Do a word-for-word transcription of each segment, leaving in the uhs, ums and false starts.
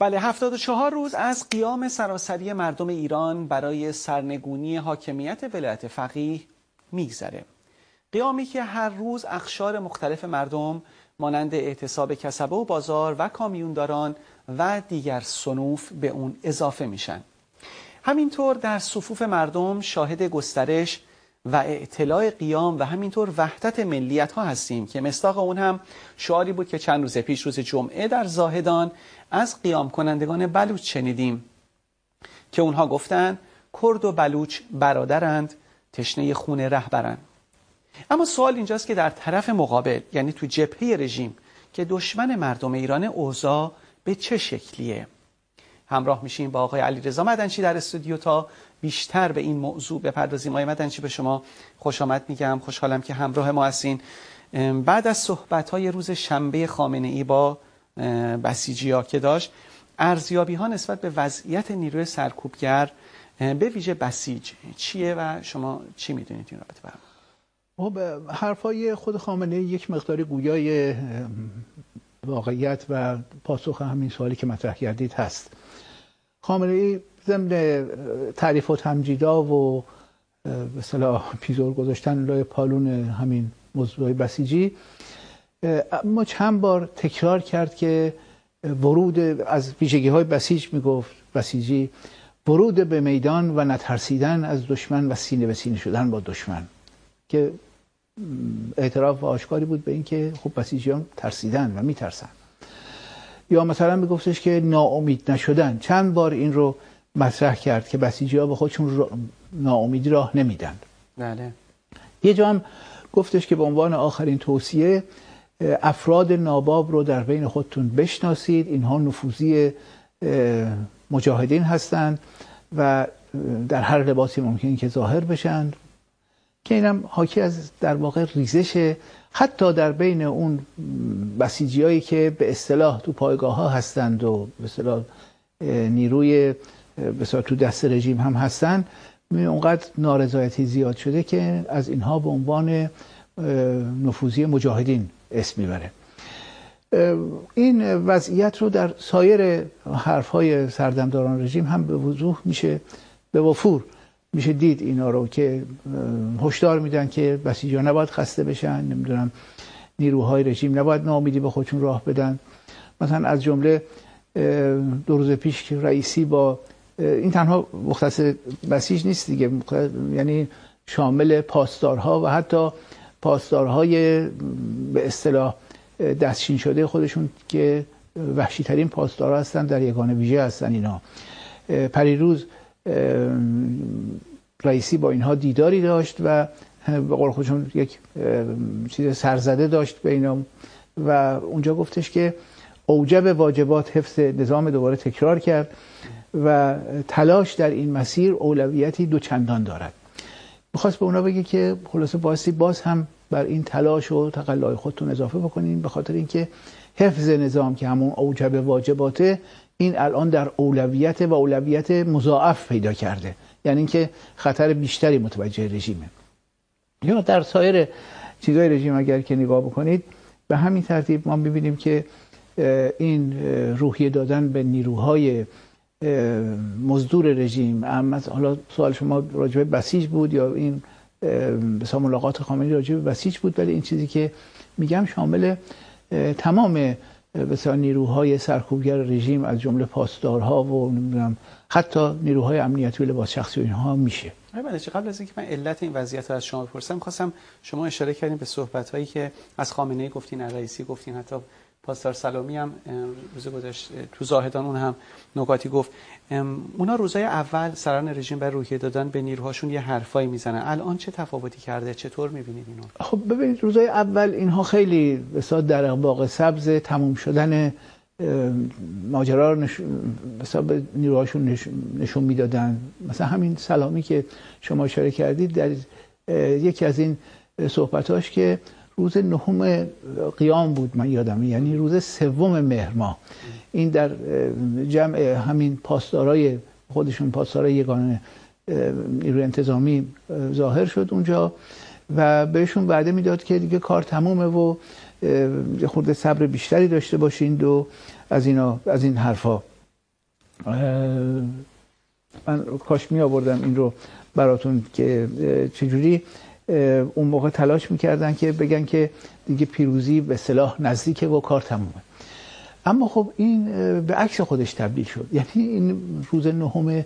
بله، هفتاد و چهار روز از قیام سراسری مردم ایران برای سرنگونی حاکمیت ولایت فقیه میگذره. قیامی که هر روز اقشار مختلف مردم مانند اعتصاب کسبه و بازار و کامیونداران و دیگر صنوف به اون اضافه میشن. همینطور در صفوف مردم شاهد گسترش و اعتلاع قیام و همینطور وحدت ملیت ها هستیم که مصداق اون هم شعاری بود که چند روز پیش روز جمعه در زاهدان از قیام کنندگان بلوچ شنیدیم که اونها گفتند کرد و بلوچ برادرند، تشنه خون رهبرند. اما سوال اینجاست که در طرف مقابل، یعنی تو جبهه رژیم که دشمن مردم ایران، اوضاع به چه شکلیه؟ همراه میشیم با آقای علیرضا مدنچی در استودیو تا بیشتر به این موضوع بپردازیم. آقای مدنچی، به شما خوش آمد میگم. خوشحالم که همراه ما هستین. بعد از صحبت‌های روز شنبه خامنه‌ای با بسیجی‌ها که داشت، ارزیابی‌ها نسبت به وضعیت نیروی سرکوبگر به ویژه بسیج چیه و شما چی میدونید این رابطه؟ خب، حرفای خود خامنه‌ای یک مقداری گویای واقعیت و پاسخ همین سوالی که مطرح کردید هست. خامنه‌ای ضمن تعریف و تمجیدا و به اصطلاح پیزور گذاشتن لای پالون همین موضوع بسیجی، ما چند بار تکرار کرد که ورود از ویژگی‌های بسیج میگفت بسیجی ورود به میدان و نترسیدن از دشمن و سینه به سینه شدن با دشمن، که اعتراف و آشکاری بود به این که خب بسیجیان ترسیدن و میترسن. یا مثلا میگفتش که ناامید نشدن. چند بار این رو مطرح کرد که بسیجی‌ها به خودشون ناامیدی راه نمیدن. بله. یه جا هم گفتش که به عنوان آخرین توصیه افراد ناباب رو در بین خودتون بشناسید، اینها نفوذی مجاهدین هستند و در هر لباسی ممکن که ظاهر بشن، که اینم حاکی از در واقع ریزش حتی در بین اون بسیجیایی که به اصطلاح تو پایگاه ها هستند و به اصطلاح نیروی به اصطلاح تو دست رژیم هم هستند، اونقدر نارضایتی زیاد شده که از اینها به عنوان نفوذی مجاهدین اسم میبره. این وضعیت رو در سایر حرفهای سردمداران رژیم هم به وضوح میشه، به وفور میشه دید اینا رو، که هشدار میدن که بسیجی‌ها نباید خسته بشن، نمیدونم نیروهای رژیم نباید ناامیدی به خودشون راه بدن. مثلا از جمله دو روز پیش که رئیسی با این تنها مختص بسیج نیست دیگه، یعنی شامل پاسدارها و حتی پاسدارهای به اصطلاح دستشین شده خودشون که وحشی ترین پاسدارها هستن، در یگان ویژه هستن اینا. پریروز رئیسی با اینها دیداری داشت و به قول خودشون یک چیز سرزده داشت به اینا و اونجا گفتش که اوجب واجبات حفظ نظام دوباره تکرار کرد و تلاش در این مسیر اولویتی دوچندان دارد. میخواست به اونا بگه که خلاصه بایستی باز هم بر این تلاش و تقلای خودتون اضافه بکنین، به خاطر اینکه حفظ نظام که همون اوجب واجباته این الان در اولویت و اولویت مضاعف پیدا کرده، یعنی اینکه خطر بیشتری متوجه رژیمه. یا در سایر چیزای رژیم اگر که نگاه بکنید، به همین ترتیب ما می‌بینیم که این روحیه دادن به نیروهای مزدور رژیم، اما حالا سوال شما راجع به بسیج بود یا این مثلا ملاقات خامنه‌ای راجع به بسیج بود، ولی این چیزی که میگم شامل تمام مثلا نیروهای سرکوبگر رژیم از جمله پاسدارها و نمیدونم حتی نیروهای امنیتی و لباس شخصی و اینها میشه. من قبل از اینکه من علت این وضعیت رو از شما بپرسم، خواستم شما اشاره کردین به صحبت‌هایی که از خامنه‌ای گفتین، از رئیسی گفتین، حتی پاسدار سلامی هم روز گذشته تو زاهدان اون هم نکاتی گفت. اونا روزای اول سران رژیم بر روحیه دادن به نیروهاشون یه حرفایی میزنن. الان چه تفاوتی کرده؟ چطور میبینید اینو؟ خب ببینید، روزای اول اینها خیلی بسیار در باغ سبز تموم شدن ماجرا رو مثلا به نیروهاشون نشون میدادن. مثلا همین سلامی که شما اشاره کردید در یکی از این صحبتاش که روز نهم قیام بود من یادمه، یعنی روز سوم مهر ماه، این در جمع همین پاسدارای خودشون پاسدارای یگانه نیروی انتظامی ظاهر شد اونجا و بهشون وعده میداد که دیگه کار تمومه و خورده صبر بیشتری داشته باشین و از اینا از این حرفا. من کاش می آوردم این رو براتون که چجوری اون موقع تلاش میکردن که بگن که دیگه پیروزی به اصطلاح نزدیکه و کار تمومه. اما خب این به عکس خودش تبدیل شد. یعنی این روز نهم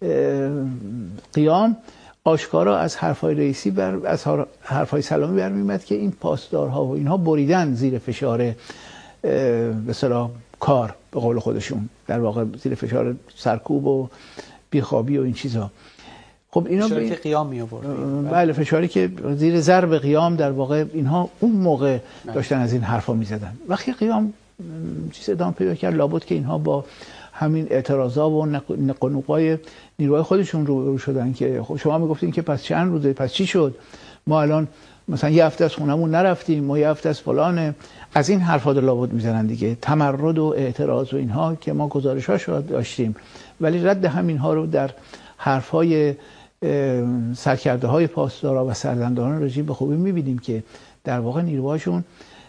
قیام آشکارا از حرفای رئیسی بر از حرفای سلامی برمی‌آمد که این پاسدارها و اینها بریدن زیر فشار به اصطلاح کار، به قول خودشون در واقع زیر فشار سرکوب و بیخوابی و این چیزها. خب اینا فشاری به که قیام می آورد. بله، فشاری که زیر ضرب قیام در واقع اینها اون موقع داشتن از این حرفا می‌زدن. وقتی قیام چیز ادامه پیدا کرد، لابد که اینها با همین اعتراضا و نق و نقای نیروهای خودشون روبرو شدن که خب شما میگفتین که پس چند روزه، پس چی شد؟ ما الان مثلا یه هفته از خونمون نرفتیم، ما یه هفته از فلانه. از این حرفا رو لابد میزنن دیگه، تمرد و اعتراض و اینها که ما گزارش‌هاش رو داشتیم، ولی رد همینها رو در حرفای سرکرده‌های پاسدارا و سردمداران رژیم به خوبی می‌بینیم که در واقع نیروهاشون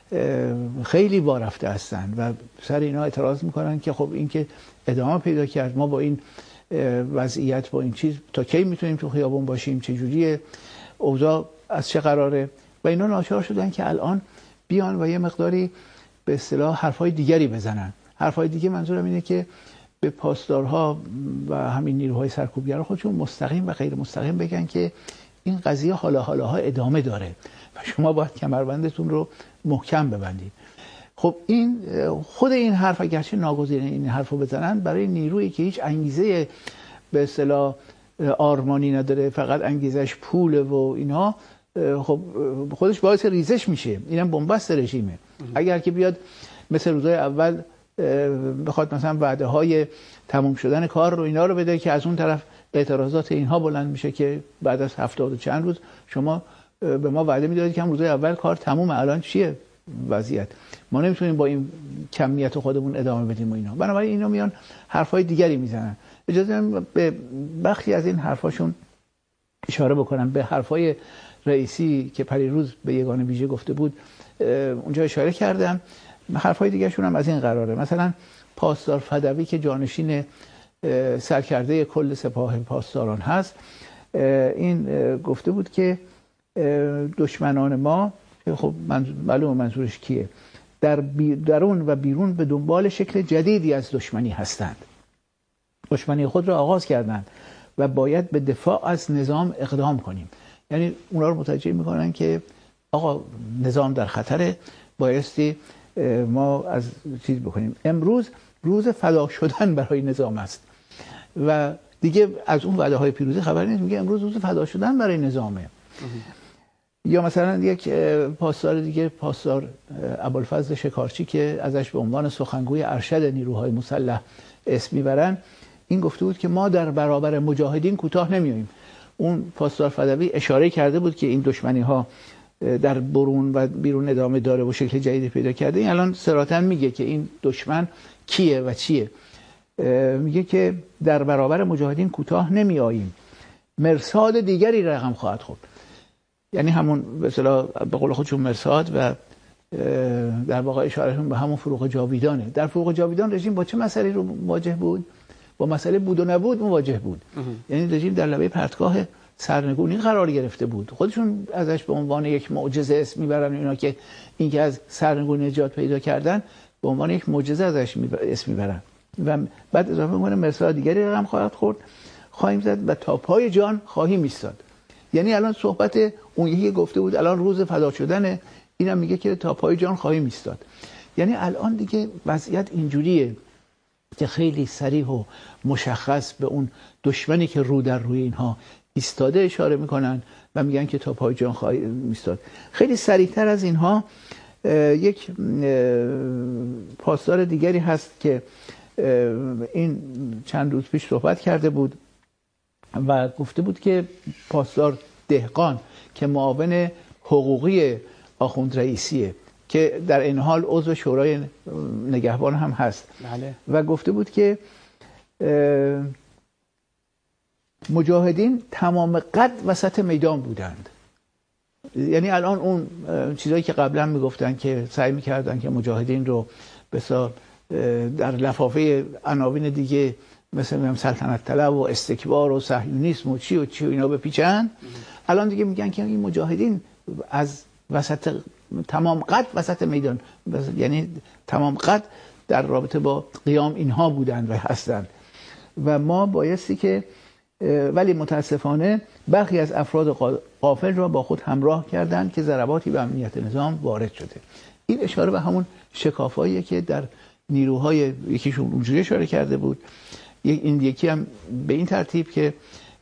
خیلی وارفته هستن و سر اینا اعتراض میکنن که خب این که ادامه پیدا کرد، ما با این وضعیت با این چیز تا کی میتونیم تو خیابون باشیم، چه جوریه اوضاع، از چه قراره؟ و اینا ناچار شدن که الان بیان و یه مقداری به اصطلاح حرفای دیگری بزنن. حرفای دیگه منظورم اینه که به پاسدارها و همین نیروهای سرکوبگر خودشون مستقیم و غیر مستقیم بگن که این قضیه حالا حالاها ادامه داره و شما باید کمربندتون رو محکم ببندید. خب این خود این حرف اگرچه ناگزیره این حرفو بزنن، برای نیرویی که هیچ انگیزه به اصطلاح آرمانی نداره، فقط انگیزش پوله و اینها، خب خودش باعث ریزش میشه. اینم بنبست رژیمه. اگر که بیاد مثل روزهای اول بخواد مثلا وعده های تموم شدن کار رو اینا رو بده که از اون طرف اعتراضات اینها بلند میشه که بعد از هفتاد و چند روز شما به ما وعده میدادید که هم روزهای اول کار تمومه، الان چیه وضعیت؟ ما نمیتونیم با این کمیت خودمون ادامه بدیم و اینا. بنابراین اینا میان حرفای دیگری میزنن. اجازه بدید به بخشی از این حرفاشون اشاره بکنم. به حرفای رئیسی که پریروز به یگان ویژه گفته بود اونجا اشاره کردم. حرفای دیگه شون هم از این قراره. مثلا پاسدار فدوی که جانشین سرکرده کل سپاه پاسداران هست، این گفته بود که دشمنان ما، خب معلومه منظورش کیه، در درون و بیرون به دنبال شکل جدیدی از دشمنی هستند. دشمنی خود را آغاز کردند و باید به دفاع از نظام اقدام کنیم. یعنی اونا رو متوجه میکنن که آقا نظام در خطره، بایستی ما از چیز بکنیم. امروز روز فدا شدن برای نظام است و دیگه از اون وعده های پیروزی خبری نیست. میگه امروز روز فدا شدن برای نظامه. یا مثلا یک پاسدار دیگه، پاسدار ابوالفضل شکارچی که ازش به عنوان سخنگوی ارشد نیروهای مسلح اسم میبرن، این گفته بود که ما در برابر مجاهدین کوتاه نمیاییم. اون پاسدار فدوی اشاره کرده بود که این دشمنی ها در برون و بیرون ادامه داره و شکل جدیدی پیدا کرده. این الان صراحتاً میگه که این دشمن کیه و چیه. میگه که در برابر مجاهدین کوتاه نمیاییم، مرصاد دیگری رقم خواهد خورد. یعنی همون به اصطلاح به قول خودشون مرصاد و در واقع اشارهشون به همون فروغ جاویدانه. در فروغ جاویدان رژیم با چه مسئله رو مواجه بود؟ با مسئله بود و نبود مواجه بود. یعنی رژیم در لبه پرتگاه سرنگونی قرار گرفته بود. خودشون ازش به عنوان یک معجزه اسم میبرن اینا که اینکه از سرنگونی نجات پیدا کردن به عنوان یک معجزه ازش اسم میبرن و بعد اضافه میکنه مرصاد دیگری رقم خواهد خورد، خواهیم زد و تا پای جان خواهیم ایستاد. یعنی الان صحبت اون یکی گفته بود الان روز فدا شدنه، اینم میگه که تا پای جان خواهیم ایستاد. یعنی الان دیگه وضعیت اینجوریه که خیلی صریح و مشخص به اون دشمنی که رو در روی اینها ایستاده اشاره میکنن و میگن که تا پای جان خواهیم ایستاد. خیلی سریعتر از اینها یک پاسدار دیگری هست که این چند روز پیش صحبت کرده بود و گفته بود که پاسدار دهقان که معاون حقوقی آخوند رئیسیه که در این حال عضو شورای نگهبان هم هست. بله. و گفته بود که مجاهدین تمام قد وسط میدان بودند. یعنی الان اون چیزایی که قبلا میگفتن که سعی میکردن که مجاهدین رو بسیار در لفافه عناوین دیگه مثل میگم سلطنت طلب و استکبار و صهیونیسم و چی و چی و اینا بپیچن، الان دیگه میگن که این مجاهدین از وسط تمام قد وسط میدان، یعنی تمام قد در رابطه با قیام اینها بودند و هستند و ما بایستی که، ولی متاسفانه برخی از افراد غافل را با خود همراه کردند که ضرباتی به امنیت نظام وارد شده. این اشاره به همون شکافاییه که در نیروهای یکیشون اونجوری اشاره کرده بود، این یکی هم به این ترتیب که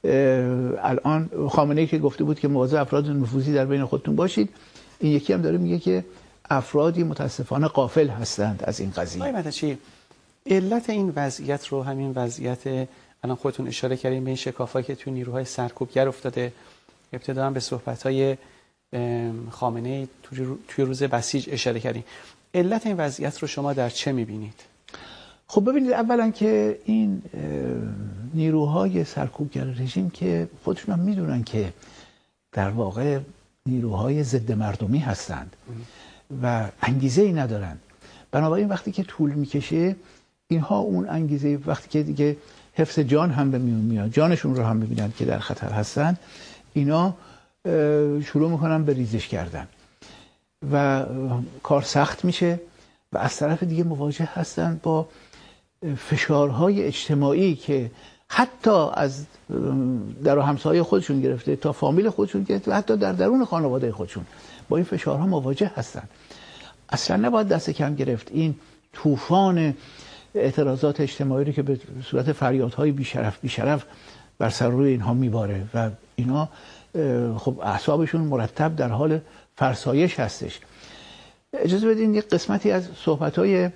الان خامنه‌ای که گفته بود که مواظب افراد نفوذی در بین خودتون باشید، این یکی هم داره میگه که افرادی متاسفانه غافل هستند از این قضیه. آقای مدنچی، علت این وضعیت رو، همین وضعیت الان خودتون اشاره کردین به این شکافایی که توی نیروهای سرکوبگر افتاده، ابتدا هم به صحبت‌های خامنه‌ای توی روز بسیج اشاره کردین، علت این وضعیت رو شما در چه می‌بینید؟ خب ببینید، اولا که این نیروهای سرکوبگر رژیم که خودشون هم میدونن که در واقع نیروهای ضد مردمی هستند و انگیزه ای ندارن، بنابراین وقتی که طول میکشه اینها اون انگیزه، وقتی که دیگه حفظ جان هم به میون میاد، جانشون رو هم ببینن که در خطر هستن، اینا شروع میکنن به ریزش کردن و کار سخت میشه و از طرف دیگه مواجه هستن با فشارهای اجتماعی که حتی از در و همسایه خودشون گرفته تا فامیل خودشون گرفته و حتی در درون خانواده خودشون با این فشارها مواجه هستن. اصلا نباید دست کم گرفت این طوفان اعتراضات اجتماعی رو که به صورت فریادهای بیشرف بیشرف بر سر روی اینها میباره و اینا خب اعصابشون مرتب در حال فرسایش هستش. اجازه بدین یک قسمتی از صحبت‌های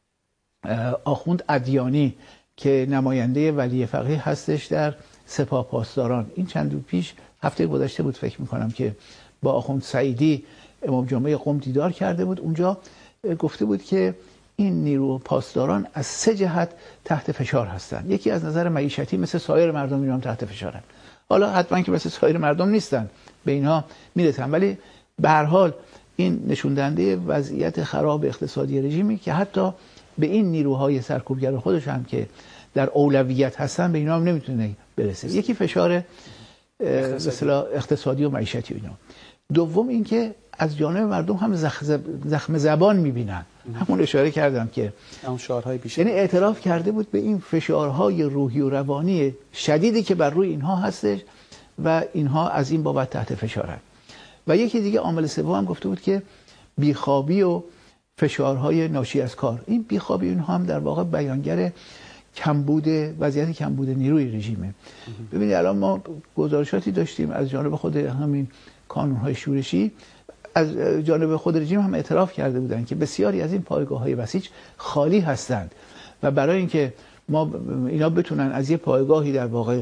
آخوند ادیانی که نماینده ولی فقیه هستش در سپاه پاسداران، این چند روز پیش، هفته گذشته بود فکر میکنم، که با آخوند سعیدی امام جمعه قم دیدار کرده بود. اونجا گفته بود که این نیرو پاسداران از سه جهت تحت فشار هستن. یکی از نظر معیشتی، مثل سایر مردم اینا هم تحت فشارن. حالا حتما که مثل سایر مردم نیستن، به اینها میرسن، ولی به هر حال این نشون دهنده وضعیت خراب اقتصادی رژیمی که حتی به این نیروهای سرکوبگر خودش هم که در اولویت هستن به اینا هم نمیتونه برسه. یکی فشار اقتصادی. اقتصادی و معیشتی و اینا. دوم اینکه از جانب مردم هم زخم زبان میبینن. همون اشاره کردم که اون شعارهای بیشتر، یعنی اعتراف کرده بود به این فشارهای روحی و روانی شدیدی که بر روی اینها هستش و اینها از این بابت تحت فشارن. و یکی دیگه عامل سوم هم گفته بود که بیخوابی و فشارهای ناشی از کار. این بیخوابی اینها هم در واقع بیانگر کمبود وضعیت کمبود نیروی رژیمه. ببینید الان ما گزارشاتی داشتیم از جانب خود همین کانون‌های شورشی، از جانب خود رژیم هم اعتراف کرده بودند که بسیاری از این پایگاه‌های بسیج خالی هستند و برای اینکه ما اینا بتونن از یه پایگاهی در واقع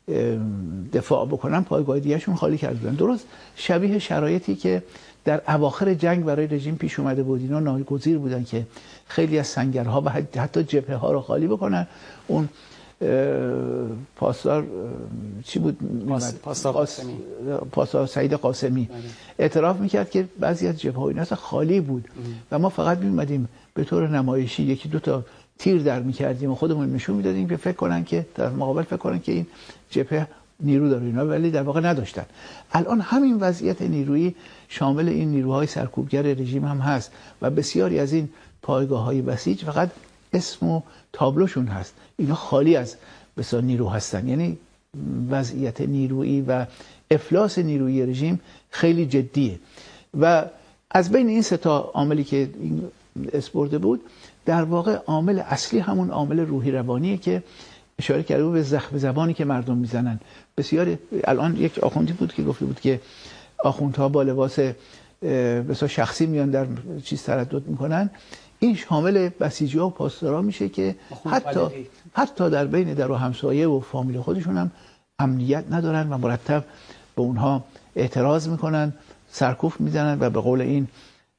دفاع بکنن، پایگاه دیگه‌شون خالی کرده بودن. درست شبیه شرایطی که در اواخر جنگ برای رژیم پیش اومده بود. اینا ناگزیر بودن که خیلی از سنگرها و حتی جبهه ها رو خالی بکنن. اون پاسدار چی بود؟ پاسدار قاسمی پاسدار سعید قاسمی اعتراف میکرد که بعضی از جبهه ها اینا خالی بود و ما فقط میومدیم به طور نمایشی یکی دو تا تیر در میکردیم و خودمون نشون میدادیم که فکر کنن که در مقابل فکر کنن که این جبهه نیرو داره اینا، ولی در واقع نداشتن. الان همین وضعیت نیرویی شامل این نیروهای سرکوبگر رژیم هم هست و بسیاری از این پایگاه‌های بسیج فقط اسم و تابلوشون هست، اینا خالی از بسیار نیرو هستن. یعنی وضعیت نیرویی و افلاس نیرویی رژیم خیلی جدیه و از بین این سه تا عاملی که این اسم برده بود، در واقع عامل اصلی همون عامل روحی روانیه که اشاره کرده بود به زخم زبانی که مردم میزنن. بسیار الان یک آخوندی بود که گفته بود که آخوندها با لباس بسیار شخصی میان در چیز تردد میکنن. این شامل بسیجی‌ها و پاسدارا میشه که حتی حتی در بین در و همسایه و فامیل خودشون هم امنیت ندارن و مرتب به اونها اعتراض میکنن، سرکوف میزنن و به قول این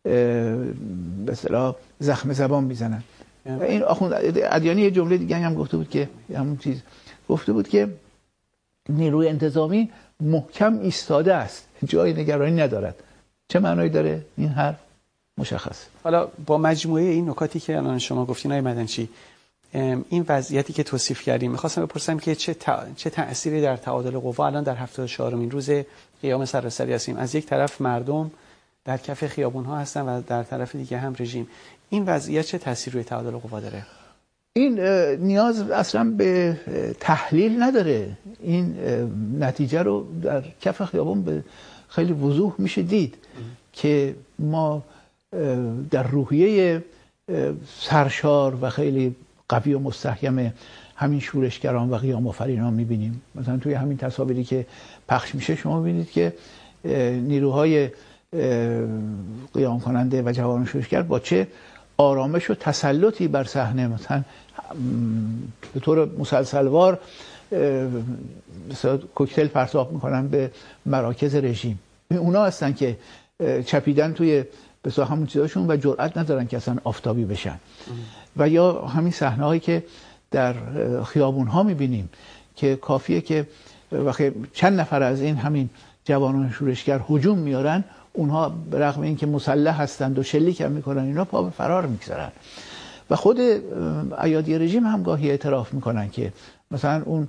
به اصطلاح زخم زبان میزنن. و این آخوند ادیانی یه جمله دیگه هم گفته بود که همون چیز گفته بود که نیروی انتظامی محکم ایستاده است، جای نگرانی ندارد. چه معنایی داره این حرف؟ مشخص. حالا با مجموعه این نکاتی که الان شما گفتین آقای مدنچی، این وضعیتی که توصیف کردیم میخواستم بپرسم که چه تا... چه تأثیری در تعادل قوا الان در هفتاد و چهارمین روز قیام سراسری هستیم؟ از یک طرف مردم در کف خیابون ها هستن و در طرف دیگه هم رژیم. این وضعیت چه تأثیری روی تعادل قوا داره؟ این نیاز اصلا به تحلیل نداره. این نتیجه رو در کف خیابون به خیلی وضوح میشه دید که ما در روحیه سرشار و خیلی قوی و مستحکم همین شورشگران و قیام آفرینان میبینیم. مثلا توی همین تصاویری که پخش میشه شما ببینید که نیروهای قیام کننده و جوانان شورشگر با چه آرامش و تسلطی بر صحنه مثلا به طور مسلسلوار مثلا کوکتل پرتاب میکنن به مراکز رژیم. اونا هستن که چپیدن توی بسیار همون چیزاشون و جرئت ندارن که اصلا آفتابی بشن. و یا همین صحنه هایی که در خیابون ها میبینیم که کافیه که وقتی چند نفر از این همین جوانان شورشگر هجوم میارن، اونها به رغم اینکه مسلح هستند و شلیک هم میکنن اینا پا به فرار میگذارن. و خود ایادی رژیم هم گاهی اعتراف میکنن که مثلا اون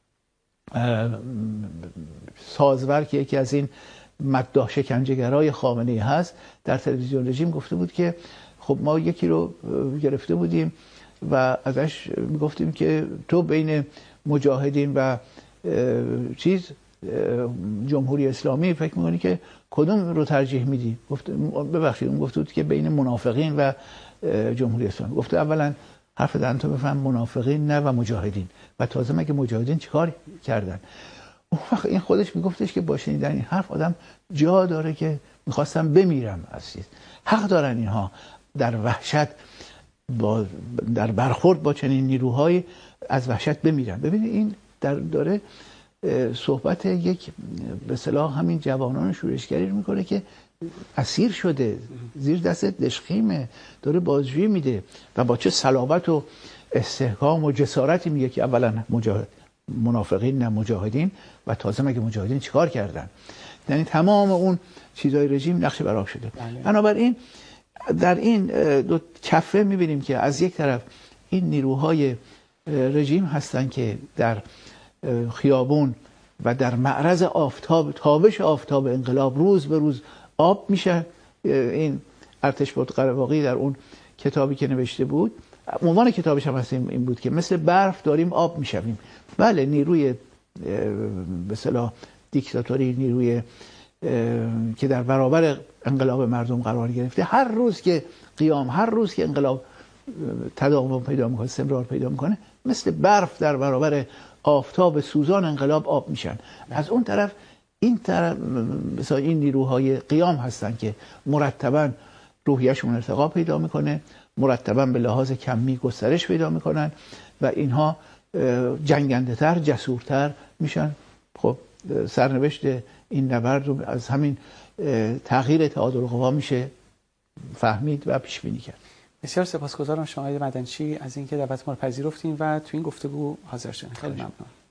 سازور که یکی از این مداح شکنجهگرای خامنه‌ای هست در تلویزیون رژیم گفته بود که خب ما یکی رو گرفته بودیم و ازش میگفتیم که تو بین مجاهدین و چیز جمهوری اسلامی فکر میکنی که کدوم رو ترجیح میدی؟ گفت ببخشید اون گفته بود که بین منافقین و جمهوری اسلامی. گفته اولا حرف دهن تو بفهم منافقین نه و مجاهدین، و تازه مگه مجاهدین چیکار کردن؟ اون وقت این خودش میگفتش که با شنیدن این حرف آدم جا داره که میخواستم بمیرم. عزیز حق دارن اینها در وحشت با در برخورد با چنین نیروهای از وحشت بمیرن. ببینید این در داره صحبت یک به اصطلاح همین جوانان شورشگری رو میکنه که اسیر شده، زیر دست دشخیمه، داره بازجویی میده و با چه صلابت و استحکام و جسارتی میگه که اولا مجاهد منافقین نه مجاهدین، و تازه مگه مجاهدین چیکار کردن؟ یعنی تمام اون چیزای رژیم نقش برآب شده. بنابراین در این دو کفه میبینیم که از یک طرف این نیروهای رژیم هستن که در خیابون و در معرض آفتاب تابش آفتاب انقلاب روز به روز آب میشه. این ارتش قره‌باقی در اون کتابی که نوشته بود، عنوان کتابش هم این بود که مثل برف داریم آب میشویم. بله، نیروی به اصطلاح دیکتاتوری، نیروی که در برابر انقلاب مردم قرار گرفته، هر روز که قیام، هر روز که انقلاب تداوم پیدا میکنه، استمرار پیدا میکنه، مثل برف در برابر آفتاب سوزان انقلاب آب میشن. از اون طرف این طرف مثلا این نیروهای قیام هستن که مرتبا روحیه‌شون ارتقا پیدا میکنه، مرتبا به لحاظ کمی گسترش پیدا میکنن و اینها جنگنده تر، جسورتر میشن. خب سرنوشت این نبرد رو از همین تغییر تعادل قوا میشه فهمید و پیش بینی کرد. بسیار سپاسگزارم شما آقای مدنچی از اینکه دعوت ما رو پذیرفتین و تو این گفتگو حاضر شدین. خیلی ممنون.